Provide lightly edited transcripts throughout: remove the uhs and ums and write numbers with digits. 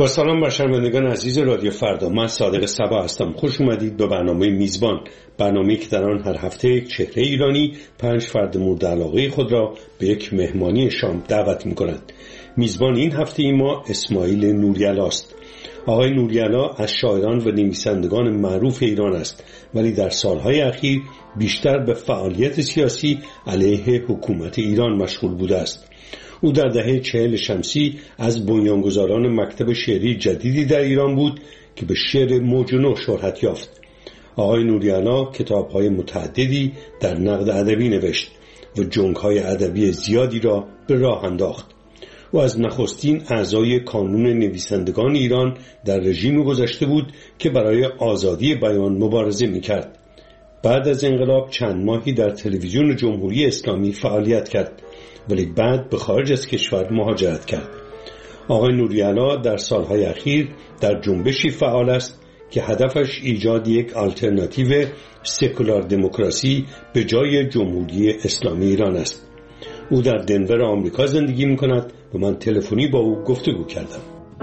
با سلام بر شنوندگان عزیز رادیو فردا، من صادق صبا هستم. خوش اومدید به برنامه میزبان، برنامه‌ای که در آن هر هفته یک چهره ایرانی 5 فرد مورد علاقه خود را به یک مهمانی شام دعوت می‌کند. میزبان این هفته ما اسماعیل نوری‌علا است. آقای نوری‌علا از شاعران و نویسندگان معروف ایران است، ولی در سالهای اخیر بیشتر به فعالیت سیاسی علیه حکومت ایران مشغول بوده است. او در دهه 40 شمسی از بنیانگذاران مکتب شعری جدیدی در ایران بود که به شعر موج نو شهرت یافت. آقای نوری‌علا کتاب‌های متعددی در نقد ادبی نوشت و جنگ‌های ادبی زیادی را به راه انداخت. او از نخستین اعضای کانون نویسندگان ایران در رژیم گذشته بود که برای آزادی بیان مبارزه می‌کرد. بعد از انقلاب چند ماهی در تلویزیون جمهوری اسلامی فعالیت کرد، ولی بعد به خارج از کشور مهاجرت کرد. آقای نوری‌علا در سالهای اخیر در جنبشی فعال است که هدفش ایجاد یک آلترناتیو سکولار دموکراسی به جای جمهوری اسلامی ایران است. او در دنور آمریکا زندگی می‌کند و من تلفنی با او گفتگو کردم.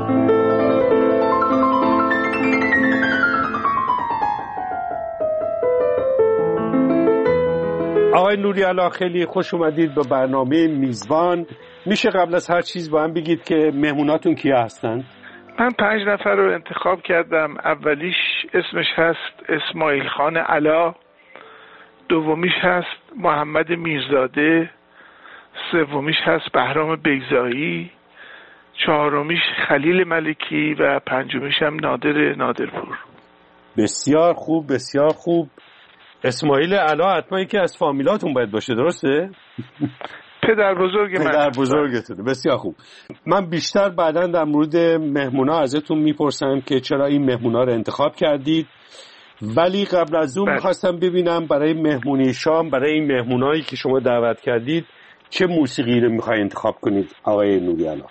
آقای نوری‌علا، خیلی خوش اومدید به برنامه میزبان. میشه قبل از هر چیز با هم بگید که مهموناتون کیا هستن؟ من 5 نفر رو انتخاب کردم. اولیش اسمش هست اسماعیل خان علا، دومیش هست محمد میرزاده، سومیش هست بهرام بیضایی، چهارمیش خلیل ملکی و پنجمیش هم نادرپور. بسیار خوب، بسیار خوب. اسماعیل علا حتما یکی از فامیلاتون باید باشه، درسته؟ پدر بزرگتونه. بسیار خوب. من بیشتر بعداً در مورد مهمونا ازتون میپرسم که چرا این مهمونا رو انتخاب کردید، ولی قبل از اون میخواستم ببینم برای مهمونی شام، برای این مهمونایی که شما دعوت کردید چه موسیقی رو میخوای انتخاب کنید آقای نوری‌علا؟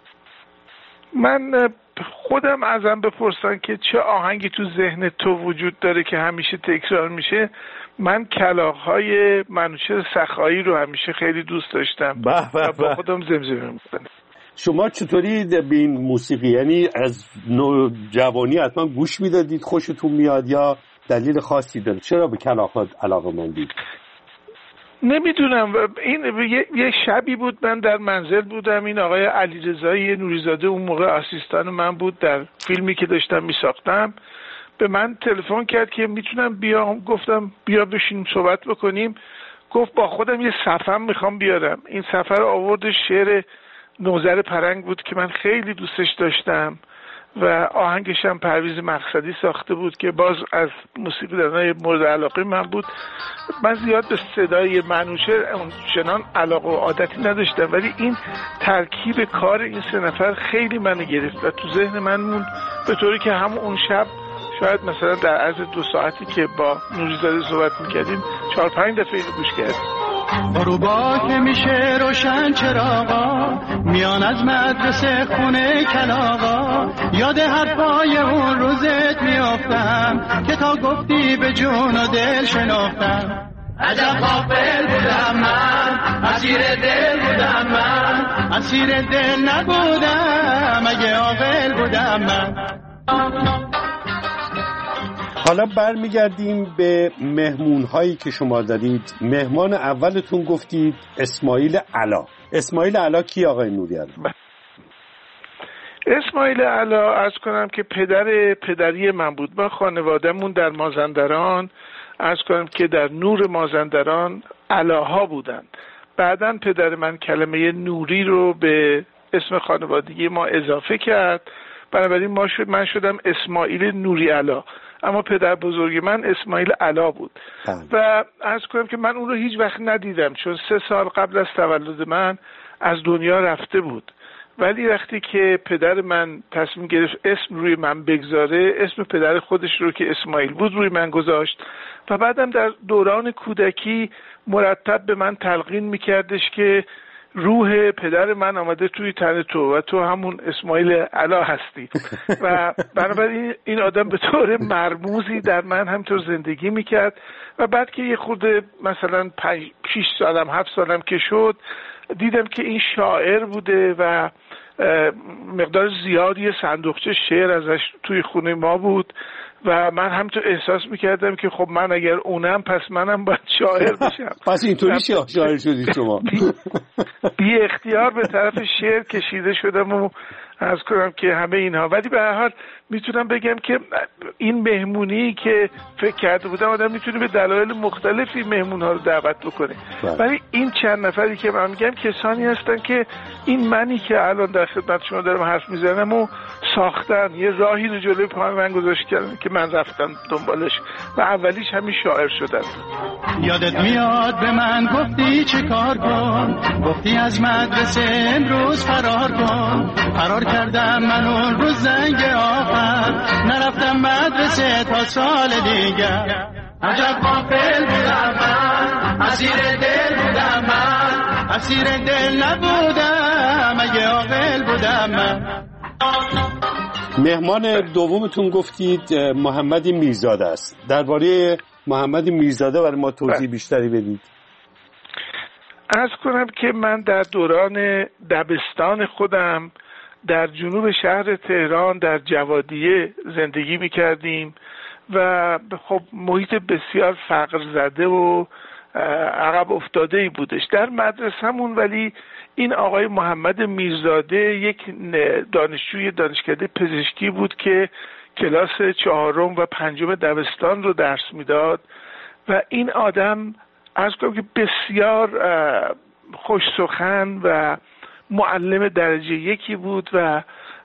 من خودم ازم بپرسن که چه آهنگی تو ذهن تو وجود داره که همیشه تکرار میشه، من کلاغ‌های منوچهر سخایی رو همیشه خیلی دوست داشتم و با خودم زمزمه می‌کنم. شما چطوری به این موسیقی، یعنی از نوجوانی حتما گوش میدادید، خوشتون میاد یا دلیل خاصی داره؟ چرا به کلاغ‌ها علاقه‌مندید؟ نمیدونم. این یه شبی بود من در منزل بودم، این آقای علیرضایی نوریزاده اون موقع آسیستان من بود در فیلمی که داشتم میساختم، به من تلفن کرد که میتونم بیام. گفتم بیا بشینیم صحبت بکنیم. گفت با خودم یه صفم میخوام بیارم. این صفحه رو آورد، شعر نوذر پرنگ بود که من خیلی دوستش داشتم و آهنگش هم پرویز مقصدی ساخته بود که باز از موسیقی‌دانای مورد علاقه من بود. من زیاد به صدای منوچهر چنان علاقه و عادتی نداشتم، ولی این ترکیب کار این 3 نفر خیلی منو گرفت و تو ذهن من موند، به طوری که همون اون شب شاید مثلا در عرض 2 ساعتی که با نوریزاده صحبت میکردیم 4-5 دفعه اینو گوش کردیم. غروبا که میشه روشن چراغا، میان از مدرسه خونه کلاغا، یاد حرفای اون روزت میافتم که تا گفتی به جون و دل شناختم. عجب غافل بودم من، اسیر دل بودم من، اسیر دل نبودم اگه عاقل بودم من. حالا برمیگردیم به مهمون هایی که شما دادید. مهمان اولتون گفتید اسماعیل علا. اسماعیل علا کی آقای نوری‌علا؟ اسماعیل علا عرض کنم که پدری من بود. ما خانوادهمون در مازندران، عرض کنم که در نور مازندران علاها بودن. بعداً پدر من کلمه نوری رو به اسم خانوادگی ما اضافه کرد، بنابراین من شدم اسماعیل نوری‌علا، اما پدر بزرگ من اسماعیل علا بود. و عرض کنم که من اون رو هیچ وقت ندیدم، چون 3 سال قبل از تولد من از دنیا رفته بود. ولی وقتی که پدر من تصمیم گرفت اسم روی من بگذاره، اسم پدر خودش رو که اسماعیل بود روی من گذاشت و بعدم در دوران کودکی مرتب به من تلقین میکردش که روح پدر من آمده توی تن تو و تو همون اسماعیل علا هستی و بنابراین این آدم به طور مرموزی در من همطور زندگی میکرد. و بعد که یه خورده مثلا 5-6 سالم 7 سالم که شد، دیدم که این شاعر بوده و مقدار زیادی صندوقچه شعر ازش توی خونه ما بود و من همینطور احساس میکردم که خب من اگر اونم پس منم باید شاعر بشم. پس اینطوری شاعر شدید شما؟ بی اختیار به طرف شعر کشیده شدم و عرض کنم که همه اینها. ولی به هر حال میتونم بگم که این مهمونی که فکر کرده بودم آدم میتونه به دلایل مختلفی مهمونها رو دعوت بکنه، ولی این چند نفری که من میگم کسانی هستن که این منی که الان در خدمت شما دارم حرف میزنم و ساختن، یه راهی رو جلوی پای من گذاشتن که من رفتم دنبالش و اولیش همین شاعر شدن. یادت میاد به من گفتی چه کار کن، گفتی از مدرسه امروز فرار کن. فرار کردم من اون روز زنگ آخر، نرفتم مدرسه تا سال دیگر. عجب غافل بودم من، اسیر دل بودم من، اسیر دل نبودم اگه عاقل بودم من. مهمان دومتون گفتید محمد میرزاده است. درباره محمد میرزاده برای ما توضیح بیشتری بدید. عرض کنم که من در دوران دبستان خودم در جنوب شهر تهران در جوادیه زندگی می‌کردیم و خب محیط بسیار فقر زده و عقب افتاده‌ای بودش در مدرسه‌مون. ولی این آقای محمد میرزاده یک دانشجوی دانشکده پزشکی بود که کلاس 4 و 5 دبستان رو درس میداد و این آدم عرض کنم که بسیار خوش سخن و معلم درجه 1 بود و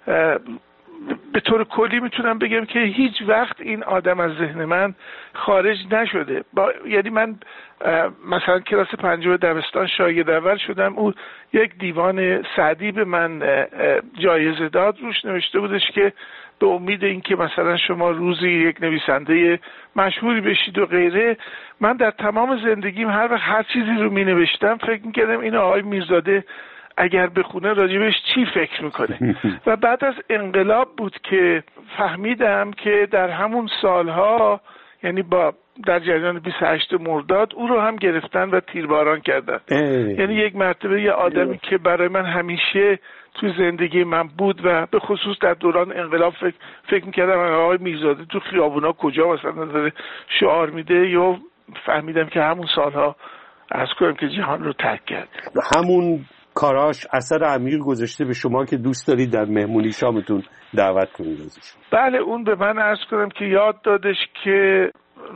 به طور کلی میتونم بگم که هیچ وقت این آدم از ذهن من خارج نشده. یعنی من مثلا کلاس 5 دبستان شاگرد اول شدم، او یک دیوان سعدی به من جایزه داد، روش نوشته بودش که به امید اینکه مثلا شما روزی یک نویسنده مشهوری بشید و غیره. من در تمام زندگیم هر وقت هر چیزی رو می نوشتم فکر می‌کردم این آقای میرزاده اگر بخونه راجبش چی فکر میکنه. و بعد از انقلاب بود که فهمیدم که در همون سالها، یعنی در جریان 28 مرداد او رو هم گرفتن و تیرباران کردن. یعنی یک مرتبه یه آدمی که برای من همیشه تو زندگی من بود و به خصوص در دوران انقلاب فکر میکردم آقای میرزاده تو خیابونا کجا مثلا داره شعار میده، یا فهمیدم که همون سالها از کنم که جهان رو ترک کرد. همون کاراش اثر عمیق گذاشته به شما که دوست دارید در مهمونی شامتون دعوت کنید ازش. بله، اون به من عرض کنم که یاد دادش که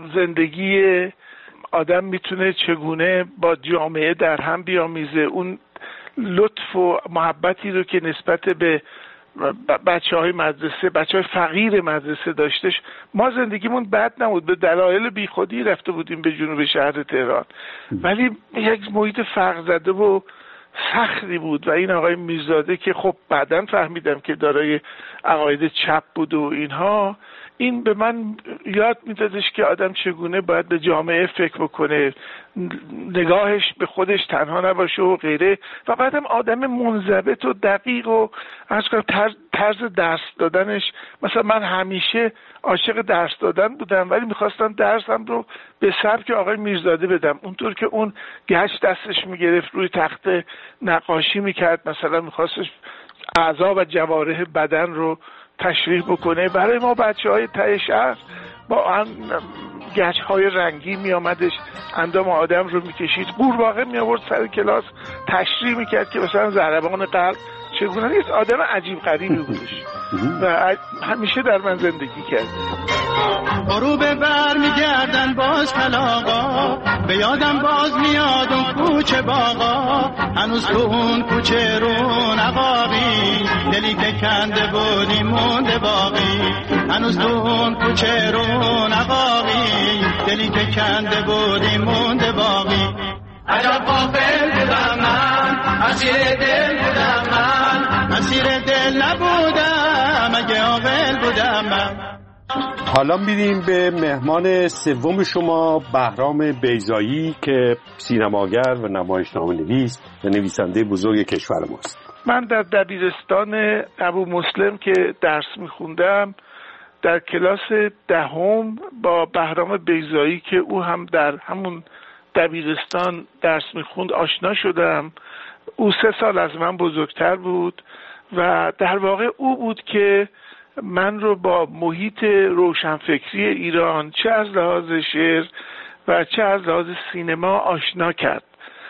زندگی آدم میتونه چگونه با جامعه در هم بیامیزه. اون لطف و محبتی رو که نسبت به بچه‌های مدرسه، بچه‌های فقیر مدرسه داشتش. ما زندگیمون بد نبود، به دلایل بیخودی رفته بودیم به جنوب شهر تهران، ولی یک محیط فقر زده و سختی بود و این آقای میرزاده که خب بعداً فهمیدم که دارای عقاید چپ بود و اینها، این به من یاد میدادش که آدم چگونه باید به جامعه فکر بکنه، نگاهش به خودش تنها نباشه و غیره. و بعدم آدم منضبط و دقیق و از طرز درس دادنش، مثلا من همیشه عاشق درس دادن بودم ولی میخواستم درسم رو به سبک آقای میرزاده بدم، اونطور که اون گچ دستش میگرفت روی تخت نقاشی میکرد، مثلا میخواستش اعضا و جوارح بدن رو تشریح بکنه. برای ما بچه‌های ته شهر با گچ‌های رنگی میامدش، اندام آدم رو میکشید، قورباغه میآورد سر کلاس تشریح میکرد که مثلا ضربان قلب چگونه نیست. آدم عجیب غریبی بودش و همیشه در من زندگی کرد. غروب بر میگردن باز کلاغا، به یادم باز میاد اون کوچه باغا، هنوز تو اون کوچه رو نقابی، دلی که کنده بودی مونده باقی، هنوز تو اون کوچه رو نقابی، دلی که کنده بودی مونده باقی. عجب غافل بودم من، اسیر دل بودم من، اسیر دل نبودم اگه عاقل بودم من. حالا میریم به مهمان سوم شما، بهرام بیضایی که سینماگر و نمایشنامه‌نویس و نویسنده بزرگ کشور ماست. من در دبیرستان ابو مسلم که درس میخوندم در کلاس 10 با بهرام بیضایی که او هم در همون دبیرستان درس میخوند آشنا شدم. او 3 سال از من بزرگتر بود و در واقع او بود که من رو با محیط روشنفکری ایران چه از لحاظ شعر و چه از لحاظ سینما آشنا کرد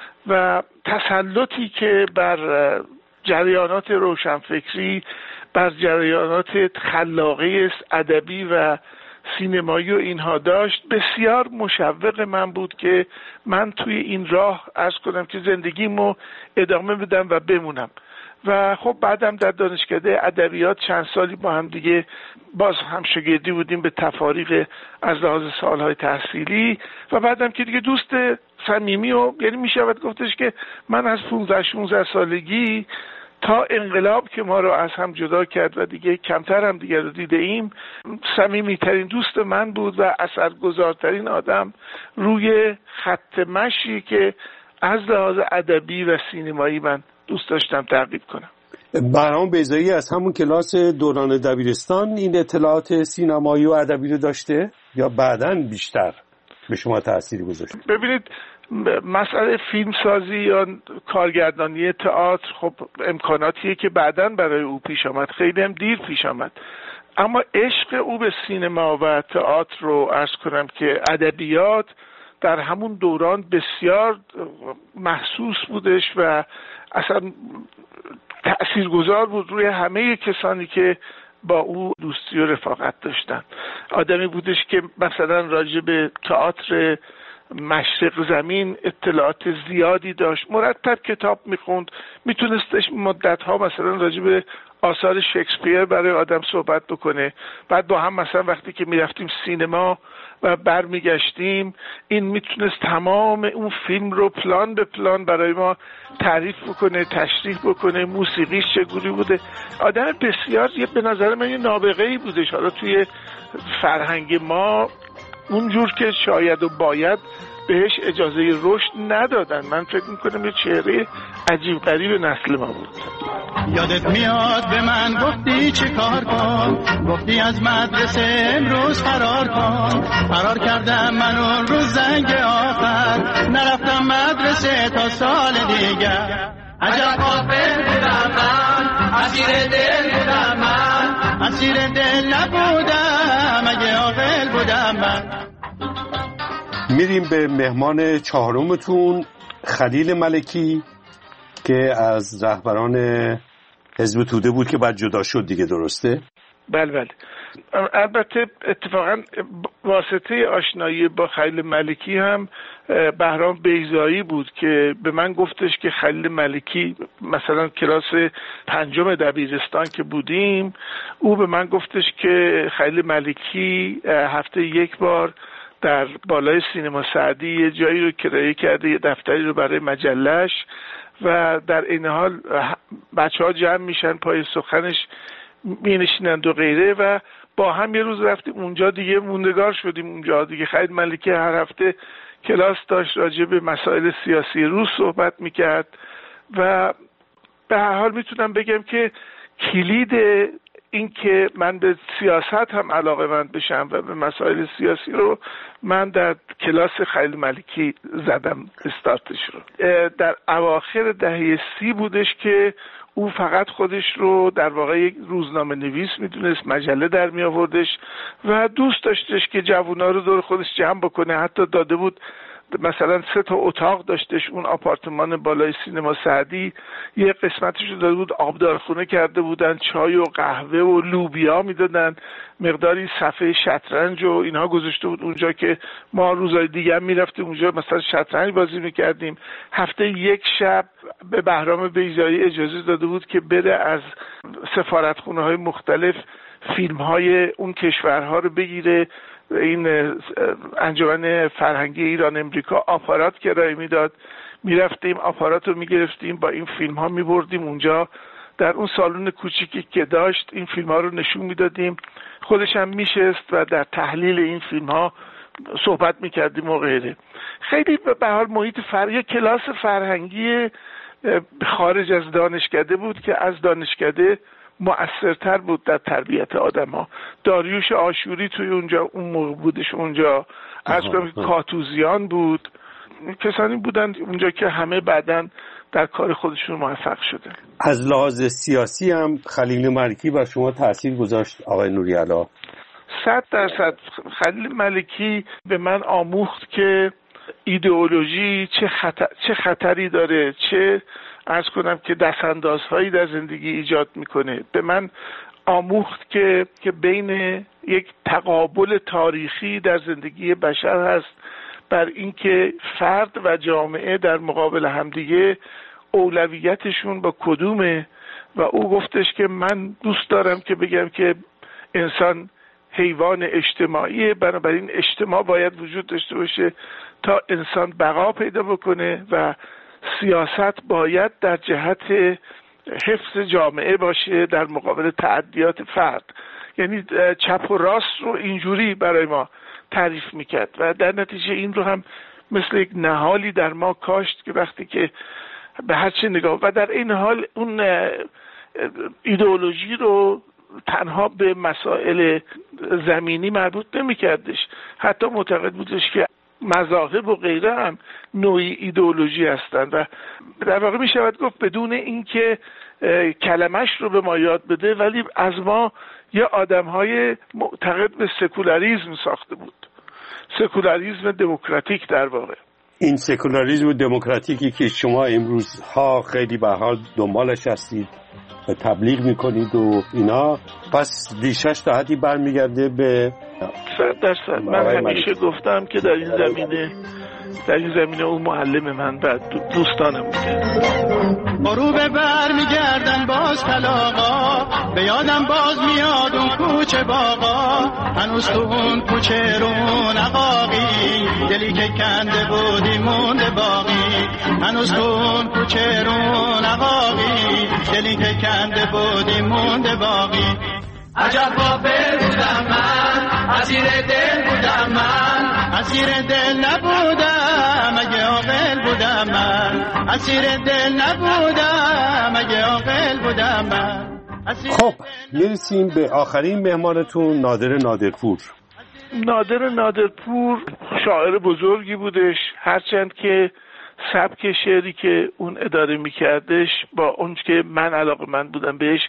و تسلطی که بر جریانات روشنفکری، بر جریانات خلاقه ادبی و سینمایی و اینها داشت بسیار مشوق من بود که من توی این راه عرض کنم که زندگیمو ادامه بدم و بمونم. و خب بعدم در دانشکده ادبیات چند سالی با هم دیگه باز هم شاگردی بودیم به تفاریق از لحاظ سالهای تحصیلی و بعدم که دیگه دوست صمیمی و یعنی میشود گفتش که من از 15-16 سالگی تا انقلاب که ما رو از هم جدا کرد و دیگه کمتر هم دیگه رو دیده ایم، صمیمی‌ترین دوست من بود و اثرگذارترین آدم روی خط مشی که از لحاظ ادبی و سینمایی من دوست داشتم تعقیب کنم. بهرام بیضایی از همون کلاس دوران دبیرستان این اطلاعات سینمایی و ادبی رو داشته یا بعداً بیشتر به شما تأثیری گذاشت؟ ببینید مسئله فیلمسازی یا کارگردانی تئاتر خب امکاناتیه که بعداً برای او پیش آمد، خیلی هم دیر پیش آمد، اما عشق او به سینما و تئاتر رو عرض کنم که ادبیات در همون دوران بسیار محسوس بودش و اصلا تأثیرگذار بود روی همه کسانی که با او دوستی و رفاقت داشتن. آدمی بودش که مثلا راجع به تئاتر مشرق زمین اطلاعات زیادی داشت، مرتب کتاب میخوند، میتونستش مدتها مثلا راجع به آثار شکسپیر برای آدم صحبت بکنه. بعد با هم مثلا وقتی که میرفتیم سینما و برمیگشتیم این میتونست تمام اون فیلم رو پلان به پلان برای ما تعریف بکنه، تشریح بکنه، موسیقیش چگونه بوده. آدم بسیار به نظر من نابغه‌ای بودش. حالا توی فرهنگ ما اونجور که شاید و باید بهش اجازه رشد ندادن. من فکر میکنم یه چهره عجیب غریب نسل ما بود. یادت میاد به من گفتی چه کار کن، گفتی از مدرسه امروز فرار کن. فرار کردم من اون روز زنگ آخر، نرفتم مدرسه تا سال دیگر. عجب غافل بودم من، اسیر دل بودم من، اسیر دل نبودم اگه عاقل بودم من. میریم به مهمان چهارمتون، خلیل ملکی که از رهبران حزب توده بود که بعد جدا شد دیگه، درسته؟ بله. البته اتفاقا واسطه آشنایی با خلیل ملکی هم بهرام بیضایی بود که به من گفتش که خلیل ملکی مثلا کلاس 5 دبیرستان که بودیم، او به من گفتش که خلیل ملکی هفته یک بار در بالای سینما سعدی یه جایی رو کرایه کرده، یه دفتری رو برای مجلش و در این حال بچه‌ها جمع میشن پای سخنش مینشینند و غیره و با هم یه روز رفتیم اونجا دیگه موندگار شدیم اونجا دیگه. خلیل ملکی هر هفته کلاس داشت راجع به مسائل سیاسی روز صحبت میکرد و به هر حال میتونم بگم که کلید این که من به سیاست هم علاقه مند بشم و به مسائل سیاسی رو من در کلاس خلیل ملکی زدم استارتش رو. در اواخر دهه 30 بودش که او فقط خودش رو در واقع یک روزنامه نویس میدونست، مجله در می آوردش و دوست داشتش که جوونا رو دور خودش جمع بکنه. حتی داده بود مثلا 3 اتاق داشتش اون آپارتمان بالای سینما سعدی، یه قسمتش رو داده بود آبدارخونه کرده بودن، چای و قهوه و لوبیا میدادن، مقداری صفحه شطرنج و اینها گذاشته بود اونجا که ما روزهای دیگه هم میرفتیم اونجا مثلا شطرنج بازی میکردیم. هفته یک شب به بهرام بیضایی اجازه داده بود که بره از سفارتخونه های مختلف فیلم های اون کشورها رو بگیره. این انجمن فرهنگی ایران امریکا آپارات کرایه میداد، میرفتیم آپارات رو میگرفتیم با این فیلم ها میبردیم اونجا در اون سالن کوچیکی که داشت این فیلم ها رو نشون میدادیم، خودش هم میشست و در تحلیل این فیلم ها صحبت میکردیم و غیره. خیلی به حال محیط کلاس فرهنگی خارج از دانشکده بود که از دانشکده مؤثرتر بود در تربیت آدم‌ها. داریوش آشوری توی اونجا اون موقع بودش اونجا، از کاتوزیان بود، کسانی بودند اونجا که همه بعداً در کار خودشون موفق شده. از لحاظ سیاسی هم خلیل ملکی بر شما تأثیر گذاشت آقای نوری‌علا؟ 100% خلیل ملکی به من آموخت که ایدئولوژی چه خطری داره، چه عرض کنم که دستاندازهایی در زندگی ایجاد میکنه. به من آموخت که بین یک تقابل تاریخی در زندگی بشر هست بر اینکه فرد و جامعه در مقابل همدیگه اولویتشون با کدومه، و او گفتش که من دوست دارم که بگم که انسان حیوان اجتماعیه، بنابراین اجتماع باید وجود داشته باشه تا انسان بقا پیدا بکنه و سیاست باید در جهت حفظ جامعه باشه در مقابل تعدیات فرد. یعنی چپ و راست رو اینجوری برای ما تعریف میکرد و در نتیجه این رو هم مثل یک نهالی در ما کاشت که وقتی که به هر چه نگاه و در این حال اون ایدئولوژی رو تنها به مسائل زمینی مربوط نمی‌کردش، حتی معتقد بودش که مذاهب و غیره هم نوعی ایدئولوژی هستند و در واقع میشود گفت بدون اینکه کلمش رو به ما یاد بده ولی از ما یه آدم‌های معتقد به سکولاریسم ساخته بود، سکولاریسم دموکراتیک در واقع. این سکولاریسم دموکراتیکی که شما امروزها خیلی به حال دنبالش هستید و تبلیغ میکنید و اینا، پس ریشش تا حدی برمیگرده به 100%. من همیشه گفتم که در این زمینه اون معلم من و دوستانم بوده. غروب برمیگردن باز کلاغا، به یادم باز میاد اون کوچه باغا، هنوز تو اون کوچه رون عقاقی، دلی که کنده بودی مونده باقی، هنوز تو اون کوچه رون عقاقی، دلی که کنده بودی مونده باقی. عجب غافل بودم من، اسیر دل بودم من، اسیر دل نبودم اگه عاقل بودم من، اسیر دل نبودم اگه عاقل بودم من. خب میرسیم به آخرین مهمانتون، نادر نادرپور. نادر نادرپور شاعر بزرگی بودش، هرچند که سبک شعری که اون اداره میکردش با اون که من علاقه‌مند بودم بهش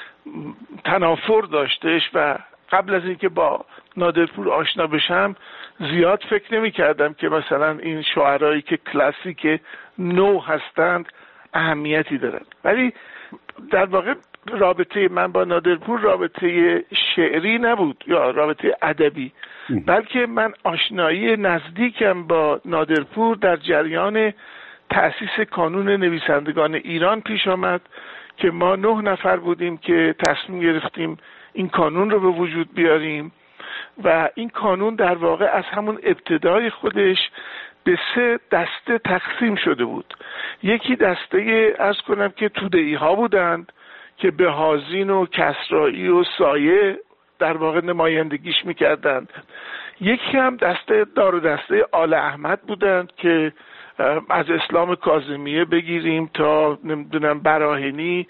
تنافر داشتش و قبل از اینکه با نادرپور آشنا بشم زیاد فکر نمی کردم که مثلا این شاعرایی که کلاسیک نو هستند اهمیتی دارند، ولی در واقع رابطه من با نادرپور رابطه شعری نبود یا رابطه ادبی، بلکه من آشنایی نزدیکم با نادرپور در جریان تأسیس کانون نویسندگان ایران پیش آمد که ما 9 نفر بودیم که تصمیم گرفتیم این کانون رو به وجود بیاریم و این کانون در واقع از همون ابتدای خودش به 3 دسته تقسیم شده بود. یکی دسته عرض کنم که توده‌ای ها بودند که به هازین و کسرایی و سایه در واقع نمایندگیش میکردند. یکی هم دسته دار و دسته آل احمد بودند که از اسلام کاظمیه بگیریم تا نمیدونم براهنی،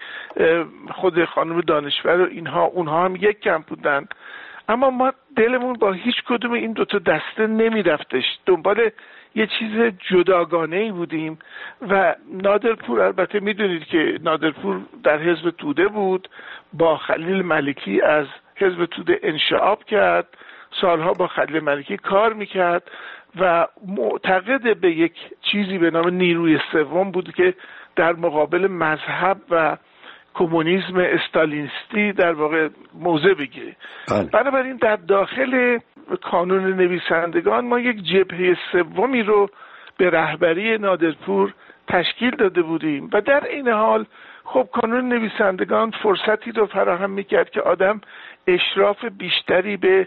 خود خانم دانشور و اونها هم یک کم بودن، اما ما دلمون با هیچ کدوم این 2 تا دسته نمی رفتش، دنبال یه چیز جداگانه‌ای بودیم. و نادرپور البته میدونید که نادرپور در حزب توده بود، با خلیل ملکی از حزب توده انشعاب کرد، سالها با خلیل ملکی کار میکرد و معتقد به یک چیزی به نام نیروی سوم بود که در مقابل مذهب و کمونیسم استالینیستی در واقع موضع بگیره. بنابراین در داخل کانون نویسندگان ما یک جبهه سومی رو به رهبری نادرپور تشکیل داده بودیم و در این حال خب کانون نویسندگان فرصتی رو فراهم میکرد که آدم اشراف بیشتری به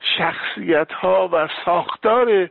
شخصیت‌ها و ساختار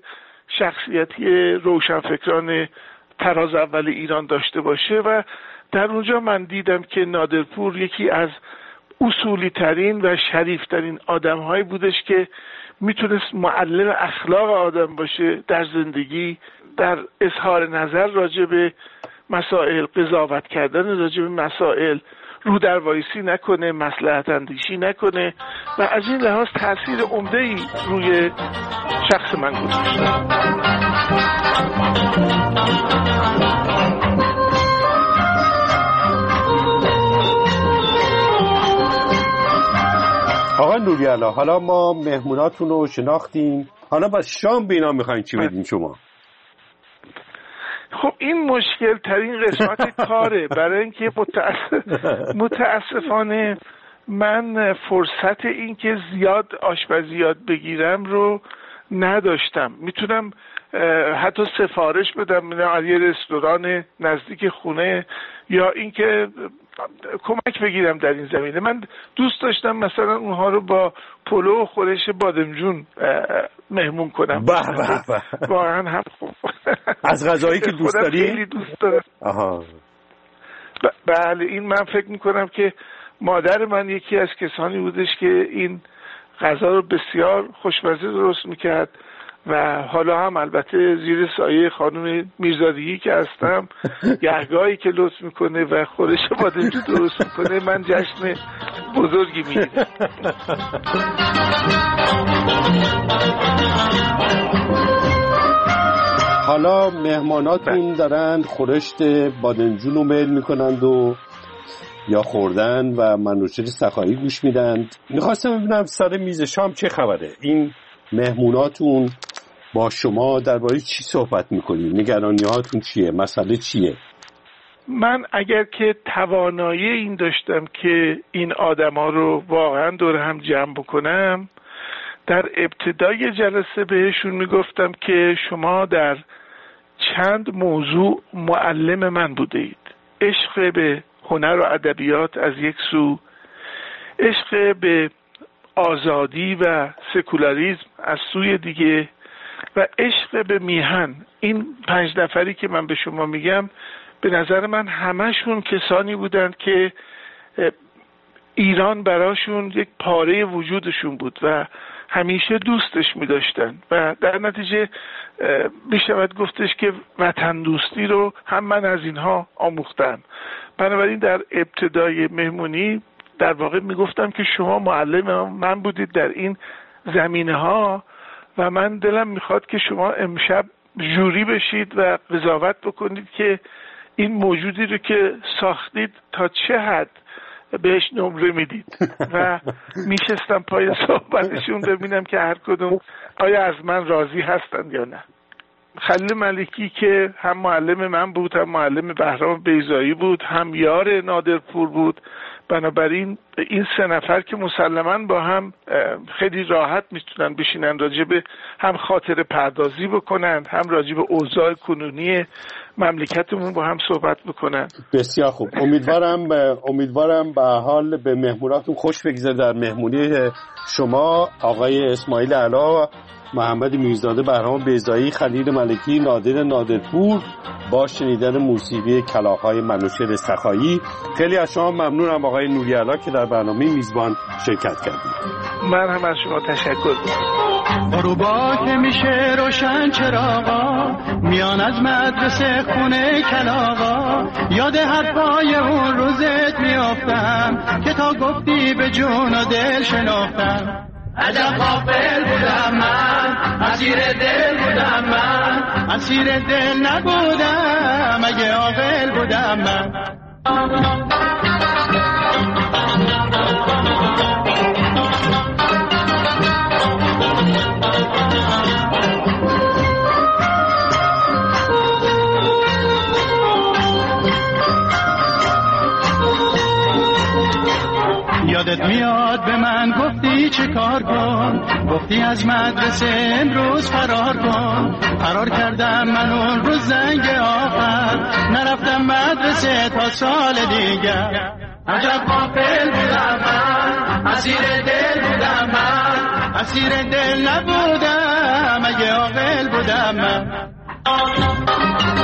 شخصیتی روشنفکران تراز اول ایران داشته باشه و در اونجا من دیدم که نادرپور یکی از اصولی ترین و شریف ترین آدم هایی بودش که میتونست معلم اخلاق آدم باشه در زندگی، در اظهار نظر راجع به مسائل، قضاوت کردن راجع به مسائل، رو در وایسی نکنه، مصلحت اندیشی نکنه و از این لحاظ تأثیر عمده‌ای روی شخص من گذاشته. آقا نوری‌علا، حالا ما مهموناتون رو شناختیم، حالا با شام به اینا میخواین چی بدین شما؟ خب این مشکل ترین قسمت کاره، برای اینکه متاسفانه من فرصت این که زیاد آشپزی یاد بگیرم رو نداشتم. میتونم حتی سفارش بدم از یه رستوران نزدیک خونه یا اینکه کمک بگیرم در این زمینه. من دوست داشتم مثلا اونها رو با پلو و خورش بادمجون مهمون کنم. واقعا هم خوب. از غذایی که دوست داری؟ خیلی دوست دارم. آها. بله، این من فکر میکنم که مادر من یکی از کسانی بودش که این غذا رو بسیار خوشمزه درست میکرد و حالا هم البته زیر سایه خانم میرزادگی که هستم گهگاهی که لطف میکنه و خورش بادمجون درست میکنه من جشن بزرگی میگیرم. حالا مهماناتون دارن خورشت بادمجون رو میل میکنند و یا خوردن و منوچهر سخایی گوش میدند. میخواستم ببینم سر میز شام چه خبره؟ این مهموناتون با شما درباره چی صحبت میکنید؟ نگرانی‌هاتون چیه؟ مسئله چیه؟ من اگر که توانایی این داشتم که این آدما رو واقعا دور هم جمع بکنم، در ابتدای جلسه بهشون میگفتم که شما در چند موضوع معلم من بوده اید. عشق به هنر و ادبیات از یک سو، عشق به آزادی و سکولاریسم از سوی دیگه، و عشق به میهن. این 5 نفری که من به شما میگم به نظر من همشون کسانی بودند که ایران براشون یک پاره وجودشون بود و همیشه دوستش می‌داشتن و در نتیجه میشود گفتش که وطن دوستی رو هم من از اینها آموختم. بنابراین در ابتدای مهمونی در واقع میگفتم که شما معلم من بودید در این زمینه‌ها و من دلم میخواد که شما امشب جوری بشید و قضاوت بکنید که این موجودی رو که ساختید تا چه حد بهش نمره میدید. و میشستم پای صحبتشون ببینم که هر کدوم آیا از من راضی هستند یا نه. خلیل ملکی که هم معلم من بود، هم معلم بهرام بیضایی بود، هم یار نادرپور بود. بنابراین این 3 نفر که مسلماً با هم خیلی راحت میتونن بشینن راجع به هم خاطر پردازی بکنن، هم راجع به اوضاع کنونی مملکتمون با هم صحبت بکنن. بسیار خوب. امیدوارم به حال به مهموناتون خوش بگذره. در مهمونی شما آقای اسماعیل علا، محمد میرزاده، بهرام بیضایی، خلیل ملکی، نادر نادرپور با شنیدن موسیقی کلاغ‌های منوچهر سخایی. خیلی از شما ممنونم آقای نوری‌علا که در برنامه میزبان شرکت کردید. من هم از شما تشکر می‌کنم. غروبا که میشه روشن چراغا، میان از مدرسه خونه کلاغا، یاد حرفای اون روزت میافتم که تا گفتی به جون و دل شناختم. عجب غافل بودم من، اسیر دل بودم من، اسیر دل نبودم اگه عاقل بودم من. یادت میاد به من گفتی چه کار کن، گفتی از مدرسه امروز فرار کن. فرار کردم من اون روز زنگ آخر، نرفتم مدرسه تا سال دیگر. عجب غافل بودم من، اسیر دل بودم من، اسیر دل نبودم اگه عاقل بودم من.